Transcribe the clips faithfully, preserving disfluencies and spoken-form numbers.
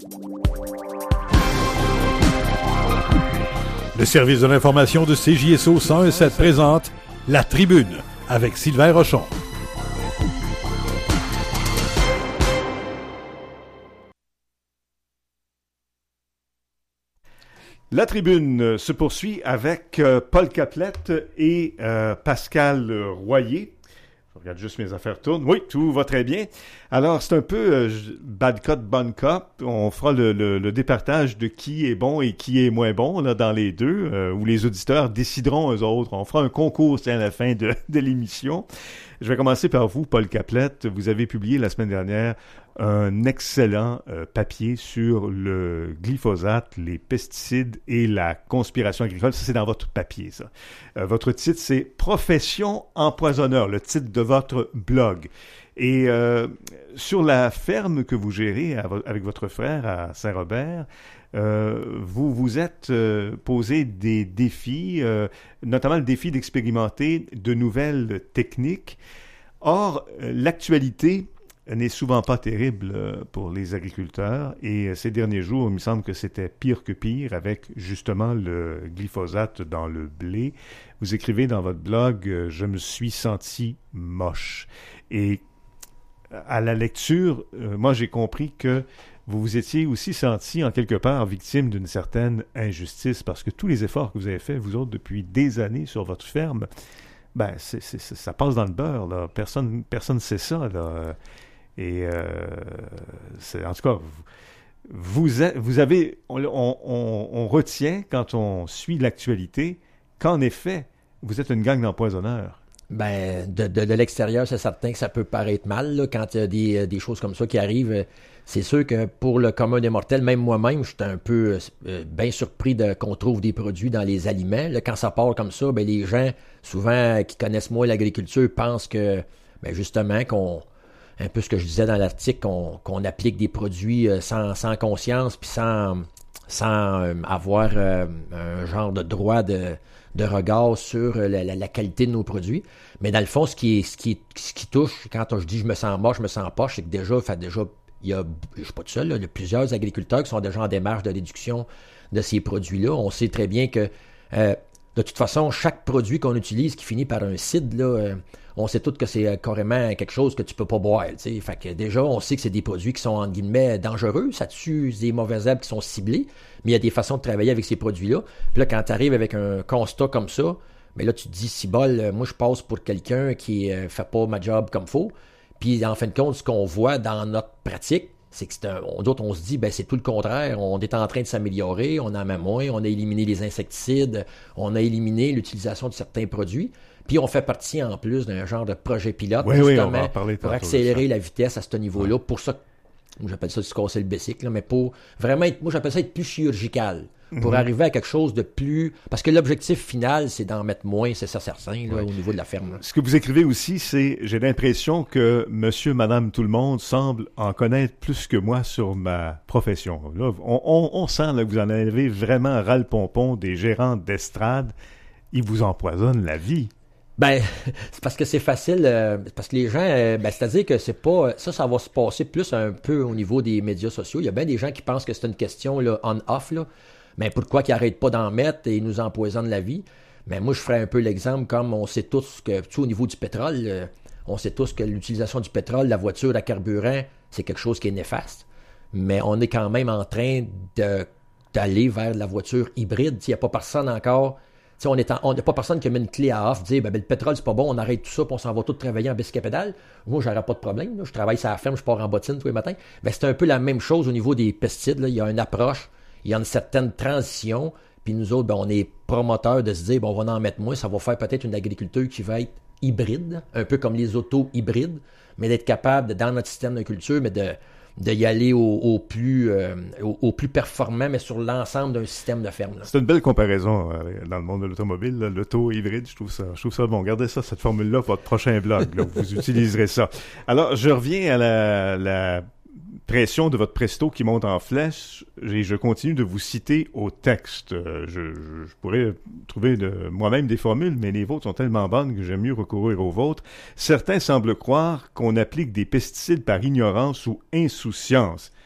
Le service de l'information de C J S O cent un virgule sept présente La Tribune avec Sylvain Rochon. La Tribune se poursuit avec euh, Paul Caplette et euh, Pascal Royer. Je regarde juste mes affaires tournent. Oui, tout va très bien. Alors, c'est un peu euh, bad cop, bon cop. On fera le, le, le départage de qui est bon et qui est moins bon là, dans les deux, euh, où les auditeurs décideront eux autres. On fera un concours à la fin de, de l'émission. Je vais commencer par vous, Paul Caplette. Vous avez publié la semaine dernière un excellent euh, papier sur le glyphosate, les pesticides et la conspiration agricole. Ça, c'est dans votre papier, ça. Euh, votre titre, c'est « Profession empoisonneur », le titre de votre blog. Et euh, sur la ferme que vous gérez à vo- avec votre frère à Saint-Robert, euh, vous vous êtes euh, posé des défis, euh, notamment le défi d'expérimenter de nouvelles techniques. Or, euh, l'actualité n'est souvent pas terrible pour les agriculteurs et ces derniers jours, il me semble que c'était pire que pire avec justement le glyphosate dans le blé. Vous écrivez dans votre blog « Je me suis senti moche ». Et à la lecture, euh, moi j'ai compris que vous vous étiez aussi senti en quelque part victime d'une certaine injustice parce que tous les efforts que vous avez faits, vous autres, depuis des années sur votre ferme, ben c'est, c'est, ça passe dans le beurre, là. Personne personne ne sait ça, là. Et euh, c'est, en tout cas, vous, vous, vous avez, on, on, on retient quand on suit l'actualité qu'en effet, vous êtes une gang d'empoisonneurs. Ben, de, de, de l'extérieur, c'est certain que ça peut paraître mal là, quand il y a des, des choses comme ça qui arrivent. C'est sûr que pour le commun des mortels, même moi-même, j'étais un peu euh, bien surpris de, qu'on trouve des produits dans les aliments. Là, quand ça part comme ça, ben, les gens, souvent, qui connaissent moins l'agriculture, pensent que, ben, justement, qu'on un peu ce que je disais dans l'article, qu'on, qu'on applique des produits euh, sans, sans conscience puis sans, sans euh, avoir euh, un genre de droit de, de regard sur la, la, la qualité de nos produits. Mais dans le fond, ce qui, est, ce, qui est, ce qui touche, quand je dis je me sens moche, je me sens poche, c'est que déjà, fait déjà il y a, je ne suis pas tout seul, là, il y a plusieurs agriculteurs qui sont déjà en démarche de réduction de ces produits-là. On sait très bien que, euh, de toute façon, chaque produit qu'on utilise qui finit par un cide, là, euh, on sait tous que c'est carrément quelque chose que tu peux pas boire. T'sais. Fait que déjà, on sait que c'est des produits qui sont, entre guillemets, dangereux. Ça tue des mauvaises herbes qui sont ciblées, mais il y a des façons de travailler avec ces produits-là. Puis là, quand tu arrives avec un constat comme ça, mais là, tu te dis, si bol, moi, je passe pour quelqu'un qui euh, fait pas ma job comme faut. Puis, en fin de compte, ce qu'on voit dans notre pratique, c'est que c'est un, on, d'autres, on se dit, ben c'est tout le contraire. On est en train de s'améliorer, on en met moins, on a éliminé les insecticides, on a éliminé l'utilisation de certains produits. Puis on fait partie en plus d'un genre de projet pilote oui, oui, on va en parler pour accélérer la vitesse à ce niveau-là. Ouais. Pour ça, j'appelle ça se casser le bicycle, là, mais pour vraiment être, moi j'appelle ça être plus chirurgical. Pour mm-hmm. arriver à quelque chose de plus... Parce que l'objectif final, c'est d'en mettre moins, c'est ça certain, là, ouais. au niveau de la ferme. Là. Ce que vous écrivez aussi, c'est « J'ai l'impression que monsieur, madame, tout le monde semble en connaître plus que moi sur ma profession. » Là, on, on, on sent là, que vous en avez vraiment ras-le-pompon des gérants d'estrade. Ils vous empoisonnent la vie. Ben, c'est parce que c'est facile, euh, parce que les gens, euh, ben, c'est-à-dire que c'est pas, ça, ça va se passer plus un peu au niveau des médias sociaux. Il y a bien des gens qui pensent que c'est une question, là, on-off, là. Mais pourquoi qu'ils n'arrêtent pas d'en mettre et ils nous empoisonnent la vie? Mais moi, je ferais un peu l'exemple comme on sait tous que, tu sais, au niveau du pétrole, euh, on sait tous que l'utilisation du pétrole, la voiture à carburant, c'est quelque chose qui est néfaste. Mais on est quand même en train de, d'aller vers la voiture hybride. Il n'y a pas personne encore... T'sais, on est en, on n'a pas personne qui met une clé à off, dire ben, ben, le pétrole c'est pas bon, on arrête tout ça, puis on s'en va tous travailler en bicycle à pédale. Moi, j'aurais pas de problème. Là. Je travaille sur la ferme, je pars en bottine tous les matins. Ben, c'est un peu la même chose au niveau des pesticides. Là. Il y a une approche, il y a une certaine transition. Puis nous autres, ben, on est promoteurs de se dire ben, on va en mettre moins. Ça va faire peut-être une agriculture qui va être hybride, un peu comme les autos hybrides, mais d'être capable, de, dans notre système de culture, mais de de y aller au, au, plus, euh, au, au plus performant, mais sur l'ensemble d'un système de ferme. Là. C'est une belle comparaison euh, dans le monde de l'automobile, là, l'auto hybride, je trouve ça, je trouve ça bon. Gardez ça, cette formule-là, pour votre prochain blog, là, vous utiliserez ça. Alors, je reviens à la, la pression de votre presto qui monte en flèche et je continue de vous citer au texte. Euh, je, je, je pourrais trouver de, moi-même des formules, mais les vôtres sont tellement bonnes que j'aime mieux recourir aux vôtres. Certains semblent croire qu'on applique des pesticides par ignorance ou insouciance.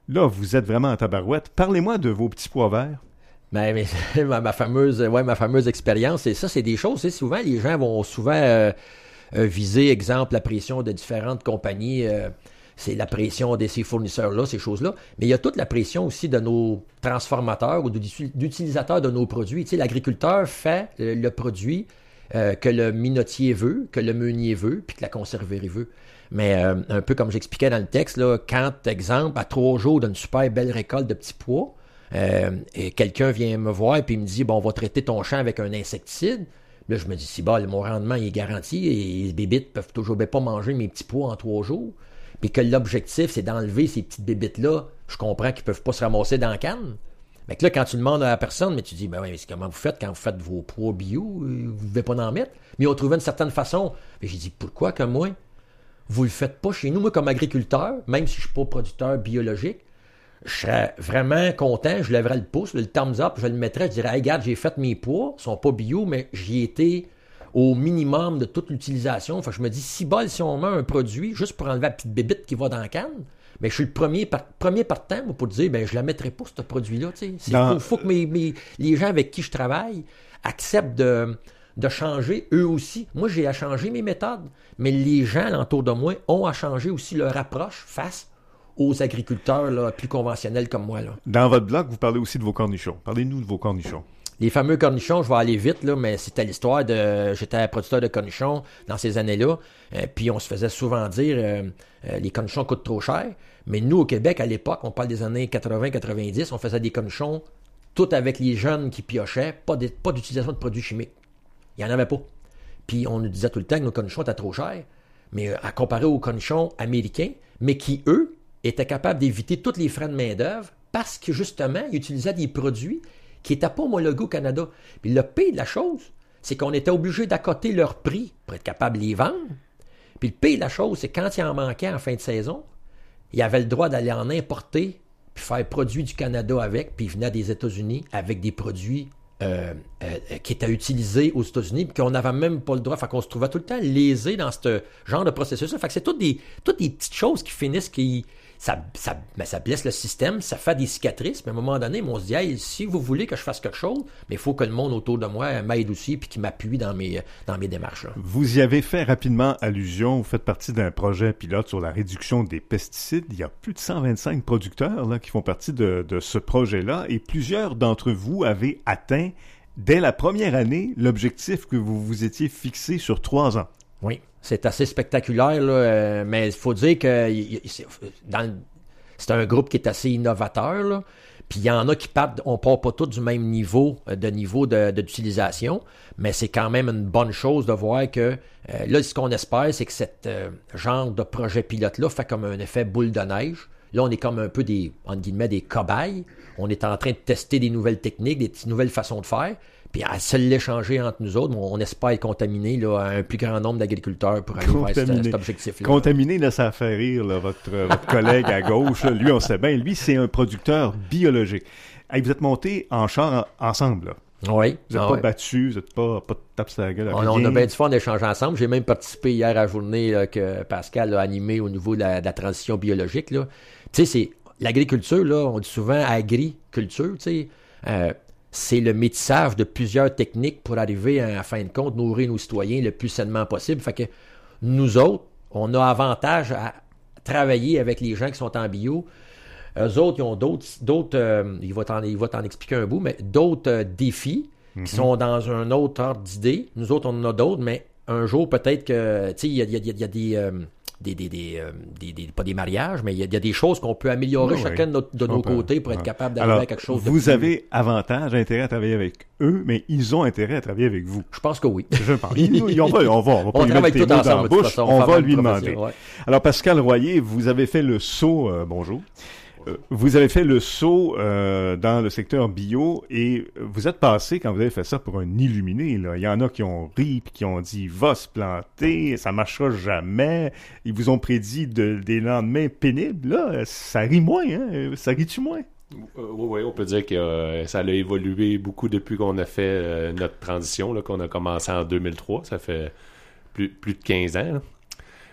là, vous êtes vraiment en tabarouette. Parlez-moi de vos petits pois verts. Mais, mais ma, ma fameuse, ouais, ma fameuse expérience, et ça, c'est des choses, souvent, les gens vont souvent euh, euh, viser, exemple, la pression de différentes compagnies, euh, c'est la pression de ces fournisseurs-là, ces choses-là, mais il y a toute la pression aussi de nos transformateurs ou d'utilisateurs de nos produits. Tu sais, l'agriculteur fait le, le produit euh, que le minotier veut, que le meunier veut, puis que la conserverie veut. Mais euh, un peu comme j'expliquais dans le texte, là, quand, exemple, à trois jours d'une super belle récolte de petits pois, euh, et quelqu'un vient me voir et puis il me dit, bon, on va traiter ton champ avec un insecticide. Là, je me dis, si bon, mon rendement il est garanti et les bébites peuvent toujours bien pas manger mes petits pois en trois jours. Puis que l'objectif, c'est d'enlever ces petites bébites-là. Je comprends qu'ils peuvent pas se ramasser dans la canne. Mais que là, quand tu demandes à la personne, mais tu dis, ben oui, mais comment vous faites quand vous faites vos pois bio? Vous ne devez pas en mettre. Mais ils ont trouvé une certaine façon. Mais j'ai dit, pourquoi que moi, vous le faites pas chez nous? Moi, comme agriculteur, même si je suis pas producteur biologique, je serais vraiment content, je lèverais le pouce, le thumbs up, je le mettrais, je dirais, hey, regarde, j'ai fait mes pois, ils sont pas bio, mais j'y étais au minimum de toute l'utilisation. Enfin, je me dis, si bol, si on met un produit juste pour enlever la petite bébite qui va dans la canne, mais je suis le premier, par, premier partant pour dire, ben je la mettrai pas, ce produit-là. Il faut, faut que mes, mes, les gens avec qui je travaille acceptent de, de changer eux aussi. Moi, j'ai à changer mes méthodes, mais les gens alentour de moi ont à changer aussi leur approche face aux agriculteurs là, plus conventionnels comme moi. Là. Dans votre blog, vous parlez aussi de vos cornichons. Parlez-nous de vos cornichons. Les fameux cornichons, je vais aller vite, là, mais c'était l'histoire de... J'étais producteur de cornichons dans ces années-là, euh, puis on se faisait souvent dire euh, euh, les cornichons coûtent trop cher. Mais nous, au Québec, à l'époque, on parle des années quatre-vingts quatre-vingt-dix, on faisait des cornichons, tout avec les jeunes qui piochaient, pas, de, pas d'utilisation de produits chimiques. Il n'y en avait pas. Puis on nous disait tout le temps que nos cornichons étaient trop chers, mais euh, à comparer aux cornichons américains, mais qui, eux, étaient capables d'éviter tous les frais de main-d'œuvre parce que, justement, ils utilisaient des produits qui n'étaient pas homologués au Canada. Puis le pire de la chose, c'est qu'on était obligé d'accoter leur prix pour être capable de les vendre. Puis le pire de la chose, c'est quand il en manquait en fin de saison, ils avaient le droit d'aller en importer puis faire produit du Canada avec, puis ils venaient des États-Unis avec des produits euh, euh, qui étaient utilisés aux États-Unis puis qu'on n'avait même pas le droit. Fait qu'on se trouvait tout le temps lésé dans ce genre de processus-là. Fait que c'est toutes des, toutes des petites choses qui finissent qui... Ça, ça, ben ça blesse le système, ça fait des cicatrices, mais à un moment donné, on se dit, hey, si vous voulez que je fasse quelque chose, mais il faut que le monde autour de moi m'aide aussi et qu'il m'appuie dans mes, dans mes démarches. Là. Vous y avez fait rapidement allusion, vous faites partie d'un projet pilote sur la réduction des pesticides. Il y a plus de cent vingt-cinq producteurs là, qui font partie de, de ce projet-là et plusieurs d'entre vous avaient atteint, dès la première année, l'objectif que vous vous étiez fixé sur trois ans. Oui. C'est assez spectaculaire, là, euh, mais il faut dire que y, y, c'est, dans le, c'est un groupe qui est assez innovateur. Là, puis il y en a qui partent, on part pas tous du même niveau de niveau de, de, d'utilisation, mais c'est quand même une bonne chose de voir que euh, là, ce qu'on espère, c'est que ce euh, genre de projet pilote-là fait comme un effet boule de neige. Là, on est comme un peu des, entre guillemets, des cobayes. On est en train de tester des nouvelles techniques, des nouvelles façons de faire. Puis à se l'échanger entre nous autres, on espère contaminer là, un plus grand nombre d'agriculteurs pour aller vers cet, cet objectif-là. Contaminé, là, ça fait rire là, votre, votre collègue à gauche. Là, lui, on sait bien, lui, c'est un producteur biologique. Hey, vous êtes montés en char en, ensemble, là. Oui. Vous n'êtes ah, pas oui. battus, vous n'êtes pas, pas tapé sur la gueule. On, on a bien du fun d'échanger ensemble. J'ai même participé hier à la journée là, que Pascal a animée au niveau de la, de la transition biologique. Tu sais, c'est l'agriculture, là, on dit souvent agriculture, tu sais. Euh, c'est le métissage de plusieurs techniques pour arriver à, à fin de compte, nourrir nos citoyens le plus sainement possible. Fait que nous autres, on a avantage à travailler avec les gens qui sont en bio. Eux autres, ils ont d'autres, d'autres euh, il va t'en, il va t'en expliquer un bout, mais d'autres euh, défis mm-hmm. qui sont dans un autre ordre d'idée. Nous autres, on en a d'autres, mais un jour, peut-être que, tu sais, il y a, y a, y a des... Euh, Des, des, des, euh, des, des, pas des mariages, mais il y, y a des choses qu'on peut améliorer oui, chacun de, notre, de nos peut. côtés pour être ouais. capable d'arriver Alors, à quelque chose de vous plus... avez avantage, intérêt à travailler avec eux, mais ils ont intérêt à travailler avec vous. Je pense que oui. Je pense. Ils, ils, on va, on va, on va pas on lui mettre tes mots ensemble, dans la bouche, façon, on, on va lui demander. Ouais. Alors, Pascal Royer, vous avez fait le saut, euh, bonjour, euh, vous avez fait le saut euh, dans le secteur bio et vous êtes passé, quand vous avez fait ça, pour un illuminé. Là. Il y en a qui ont ri puis qui ont dit « va se planter, ça marchera jamais ». Ils vous ont prédit de, des lendemains pénibles. Là, ça rit moins, hein? Ça rit-tu moins? Euh, oui, oui, on peut dire que euh, ça a évolué beaucoup depuis qu'on a fait euh, notre transition, là, qu'on a commencé en deux mille trois. Ça fait plus, plus de quinze ans. Là.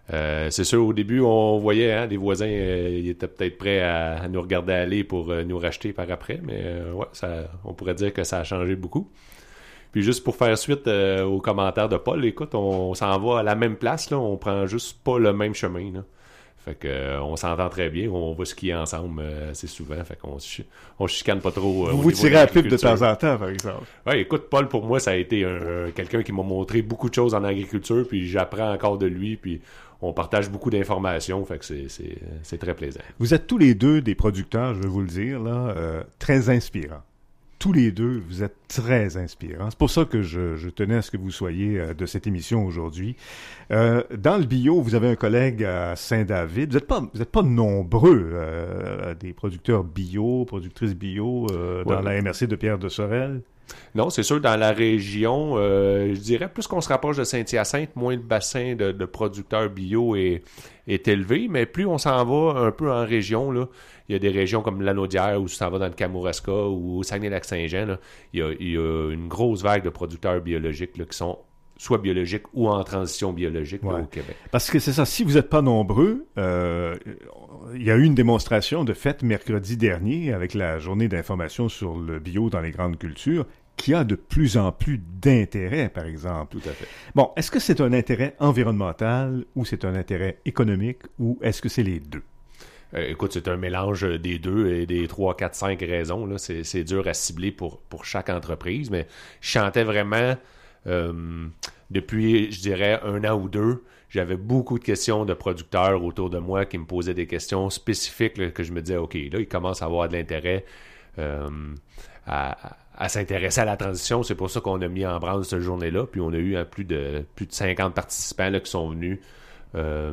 Euh, c'est sûr, au début, on voyait, hein, les voisins, euh, ils étaient peut-être prêts à, à nous regarder aller pour euh, nous racheter par après, mais euh, ouais, ça, on pourrait dire que ça a changé beaucoup. Puis juste pour faire suite euh, aux commentaires de Paul, écoute, on, on s'en va à la même place, là, on prend juste pas le même chemin, là. Fait que euh, on s'entend très bien, on va skier ensemble euh, assez souvent, fait qu'on ch- on chicane pas trop. Euh, vous vous tirez à pipe de temps en temps, par exemple. Ouais, écoute, Paul, pour moi, ça a été un, un, quelqu'un qui m'a montré beaucoup de choses en agriculture, puis j'apprends encore de lui, puis on partage beaucoup d'informations, fait que c'est, c'est, c'est très plaisant. Vous êtes tous les deux des producteurs, je vais vous le dire, là, euh, très inspirants. Tous les deux, vous êtes très inspirants. C'est pour ça que je, je tenais à ce que vous soyez euh, de cette émission aujourd'hui. Euh, dans le bio, vous avez un collègue à Saint-David. Vous n'êtes pas, vous êtes pas nombreux, euh, des producteurs bio, productrices bio euh, dans ouais. la M R C de Pierre de Sorel. Non, c'est sûr, dans la région, euh, je dirais, plus qu'on se rapproche de Saint-Hyacinthe, moins le bassin de, de producteurs bio est, est élevé, mais plus on s'en va un peu en région, là, il y a des régions comme Lanaudière, où ça va dans le Kamouraska, ou au Saguenay-Lac-Saint-Jean, là, il, y a, il y a une grosse vague de producteurs biologiques là, qui sont soit biologiques ou en transition biologique ouais. là, au Québec. Parce que c'est ça, si vous n'êtes pas nombreux, euh, il y a eu une démonstration de fait mercredi dernier avec la journée d'information sur le bio dans les grandes cultures qui a de plus en plus d'intérêt, par exemple. Tout à fait. Bon, est-ce que c'est un intérêt environnemental ou c'est un intérêt économique ou est-ce que c'est les deux? Euh, écoute, c'est un mélange des deux et des trois, quatre, cinq raisons. Là. C'est, c'est dur à cibler pour, pour chaque entreprise, mais je chantais vraiment... Euh, depuis, je dirais, un an ou deux, j'avais beaucoup de questions de producteurs autour de moi qui me posaient des questions spécifiques là, que je me disais, OK, là, ils commencent à avoir de l'intérêt euh, à, à s'intéresser à la transition. C'est pour ça qu'on a mis en branle cette journée-là. Puis on a eu hein, plus de plus de cinquante participants là, qui sont venus, euh,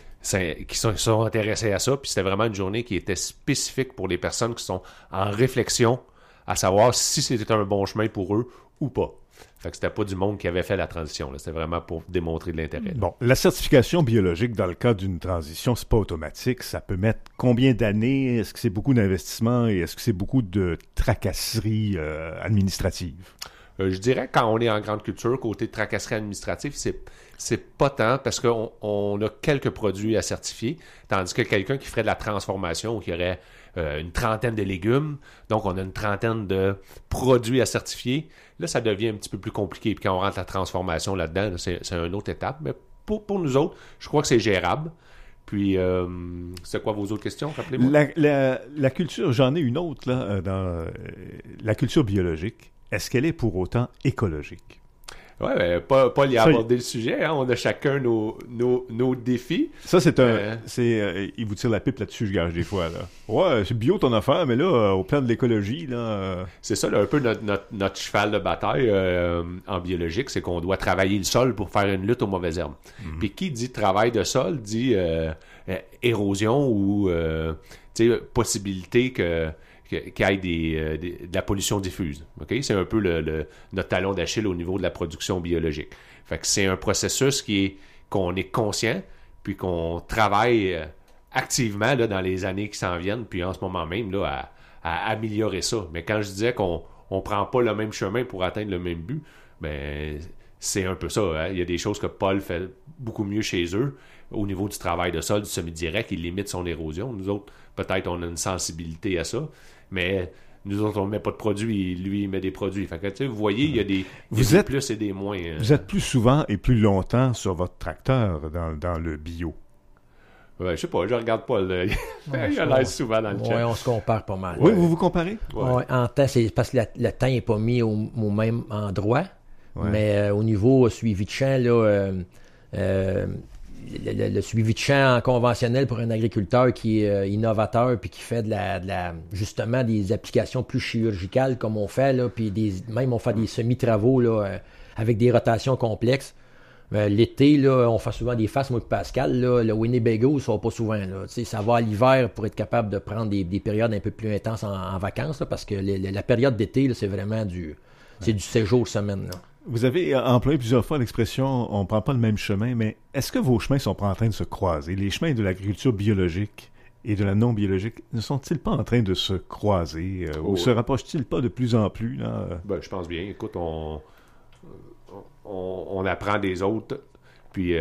qui sont, qui sont intéressés à ça. Puis c'était vraiment une journée qui était spécifique pour les personnes qui sont en réflexion à savoir si c'était un bon chemin pour eux ou pas. Fait que c'était pas du monde qui avait fait la transition. Là. C'était vraiment pour démontrer de l'intérêt. Là. Bon, la certification biologique dans le cas d'une transition, c'est pas automatique. Ça peut mettre combien d'années? Est-ce que c'est beaucoup d'investissement et est-ce que c'est beaucoup de tracasseries euh, administratives? Euh, je dirais quand on est en grande culture, côté de tracasserie administrative, c'est c'est pas tant parce qu'on on a quelques produits à certifier, tandis que quelqu'un qui ferait de la transformation, qui aurait euh, une trentaine de légumes, donc on a une trentaine de produits à certifier, là ça devient un petit peu plus compliqué. Puis quand on rentre la transformation là-dedans, là, c'est, c'est une autre étape. Mais pour, pour nous autres, je crois que c'est gérable. Puis, euh, c'est quoi vos autres questions? Rappelez-moi. La, la, la culture, j'en ai une autre là, dans euh, la culture biologique. Est-ce qu'elle est pour autant écologique? Oui, ben, Paul y a abordé le sujet. Hein? On a chacun nos, nos, nos défis. Ça, c'est un... Euh... c'est euh, il vous tire la pipe là-dessus, je gage des fois. Là. Ouais, c'est bio ton affaire, mais là, euh, au plan de l'écologie... là. Euh... C'est ça, là, un peu notre, notre, notre cheval de bataille euh, en biologique, c'est qu'on doit travailler le sol pour faire une lutte aux mauvaises herbes. Mm-hmm. Puis qui dit travail de sol, dit euh, euh, érosion ou euh, possibilité que... qu'il y ait des, euh, des, de la pollution diffuse. Okay? C'est un peu le, le, notre talon d'Achille au niveau de la production biologique. Fait que c'est un processus qui est, qu'on est conscient, puis qu'on travaille euh, activement là, dans les années qui s'en viennent, puis en ce moment même là, à, à améliorer ça. Mais quand je disais qu'on ne prend pas le même chemin pour atteindre le même but, ben c'est un peu ça. Hein? Il y a des choses que Paul fait beaucoup mieux chez eux au niveau du travail de sol, du semi-direct, il limite son érosion. Nous autres, peut-être on a une sensibilité à ça, mais nous autres, on ne met pas de produits, lui, il met des produits. Fait que, tu sais, vous voyez, il y a des, vous des êtes, plus et des moins. Euh... Vous êtes plus souvent et plus longtemps sur votre tracteur dans, dans le bio. Ouais, je sais pas, je regarde pas. Le... Ouais, il a l'air souvent dans le chat. Oui, on se compare pas mal. Oui, ouais. Vous vous comparez? Oui, ouais, en temps, c'est parce que la, le temps n'est pas mis au, au même endroit. Ouais. Mais euh, au niveau suivi de champ, là, euh, euh, le, le, le suivi de champ conventionnel pour un agriculteur qui est euh, innovateur puis qui fait de la, de la justement des applications plus chirurgicales comme on fait, là, puis des, même on fait des semi-travaux là, euh, avec des rotations complexes. Euh, l'été, là, on fait souvent des faces, moi et Pascal, là, le Winnebago, ça va pas souvent. Là, ça va à l'hiver pour être capable de prendre des, des périodes un peu plus intenses en, en vacances, là, parce que le, le, la période d'été, là, c'est vraiment du, c'est ouais. du séjour semaine. Là. Vous avez employé plusieurs fois l'expression « on ne prend pas le même chemin », mais est-ce que vos chemins sont pas en train de se croiser? Les chemins de l'agriculture biologique et de la non-biologique ne sont-ils pas en train de se croiser? Euh, oh, ou se rapprochent-ils pas de plus en plus? Là? Ben, je pense bien. Écoute, on, on, on apprend des autres, puis il euh,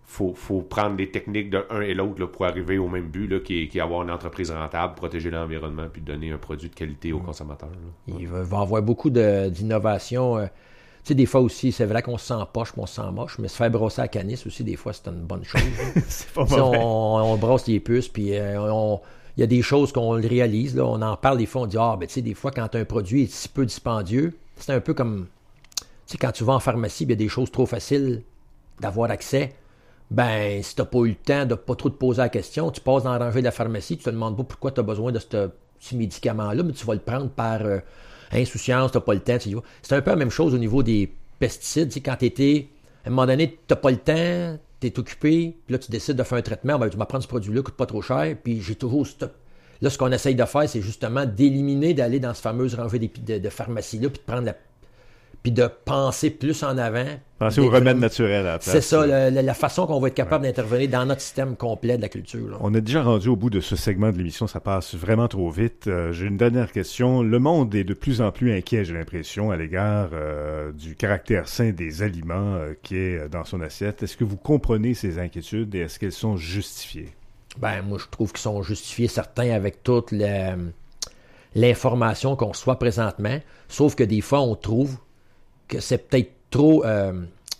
faut, faut prendre les techniques de un et l'autre là, pour arriver au même but, là, qui est, qui est avoir une entreprise rentable, protéger l'environnement, puis donner un produit de qualité aux consommateurs. Là. Il va, va y avoir beaucoup de, d'innovation. Euh, tu sais, des fois aussi, c'est vrai qu'on se sent poche, qu'on se sent moche, mais se faire brosser à canis aussi, des fois, c'est une bonne chose. C'est pas on, mauvais. on brosse les puces, puis euh, on... Il y a des choses qu'on le réalise, là, on en parle des fois, on dit « Ah, ben tu sais, des fois, quand un produit est si peu dispendieux, c'est un peu comme, tu sais, quand tu vas en pharmacie, il y a des choses trop faciles d'avoir accès. Ben, si tu n'as pas eu le temps de pas trop te poser la question, tu passes dans la rangée de la pharmacie, tu te demandes pas pourquoi tu as besoin de ce petit médicament-là, mais tu vas le prendre par euh, insouciance, tu n'as pas le temps. Tu y vas. C'est un peu la même chose au niveau des pesticides. Tu sais, quand tu étais, à un moment donné, tu n'as pas le temps, tu es occupé, puis là, tu décides de faire un traitement, ben, tu vas prendre ce produit-là, coûte pas trop cher, puis j'ai toujours stop. Là, ce qu'on essaye de faire, c'est justement d'éliminer, d'aller dans cette fameuse rangée de, de, de pharmacie-là, puis de prendre la... puis de penser plus en avant. Penser aux remèdes naturels à la place. C'est ça, la, la, la façon qu'on va être capable ouais. d'intervenir dans notre système complet de la culture. Là. On est déjà rendu au bout de ce segment de l'émission, ça passe vraiment trop vite. Euh, j'ai une dernière question. Le monde est de plus en plus inquiet, j'ai l'impression, à l'égard euh, du caractère sain des aliments euh, qui est dans son assiette. Est-ce que vous comprenez ces inquiétudes et est-ce qu'elles sont justifiées? Ben, moi, je trouve qu'ils sont justifiés, certains, avec toute la, l'information qu'on reçoit présentement. Sauf que des fois, on trouve que c'est peut-être trop euh,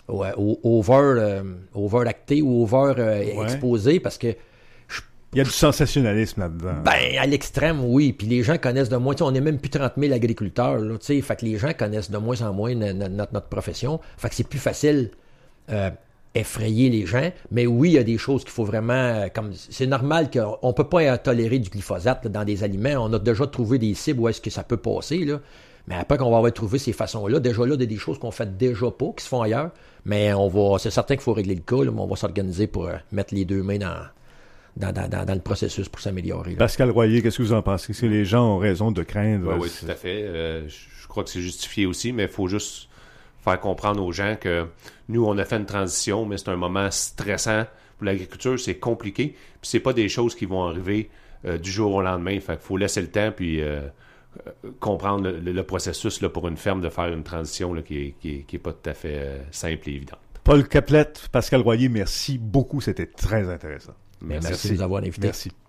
over, euh, overacté ou over euh, ouais. exposé parce que je, il y a du sensationnalisme là-dedans. Ben, à l'extrême, oui. Puis les gens connaissent de moins. On est même plus trente mille agriculteurs. Là, fait que les gens connaissent de moins en moins notre, notre, notre profession. Fait que c'est plus facile euh, effrayer les gens. Mais oui, il y a des choses qu'il faut vraiment... comme c'est normal qu'on ne peut pas tolérer du glyphosate là, dans des aliments. On a déjà trouvé des cibles où est-ce que ça peut passer, là. Mais après qu'on va avoir trouvé ces façons-là, déjà là, il y a des choses qu'on fait déjà pas, qui se font ailleurs. Mais on va, c'est certain qu'il faut régler le cas, là, mais on va s'organiser pour euh, mettre les deux mains dans, dans, dans, dans, dans le processus pour s'améliorer. Là. Pascal Royer, qu'est-ce que vous en pensez? Est-ce que les gens ont raison de craindre? Oui, oui, tout à fait. Euh, je crois que c'est justifié aussi, mais il faut juste faire comprendre aux gens que nous, on a fait une transition, mais c'est un moment stressant. Pour l'agriculture, c'est compliqué. Puis c'est pas des choses qui vont arriver euh, du jour au lendemain. Fait qu'il faut laisser le temps, puis... Euh, comprendre le, le processus là, pour une ferme de faire une transition là, qui n'est qui est, qui est pas tout à fait euh, simple et évidente. Paul Caplette, Pascal Royer, merci beaucoup. C'était très intéressant. Merci, merci de nous avoir invités. Merci.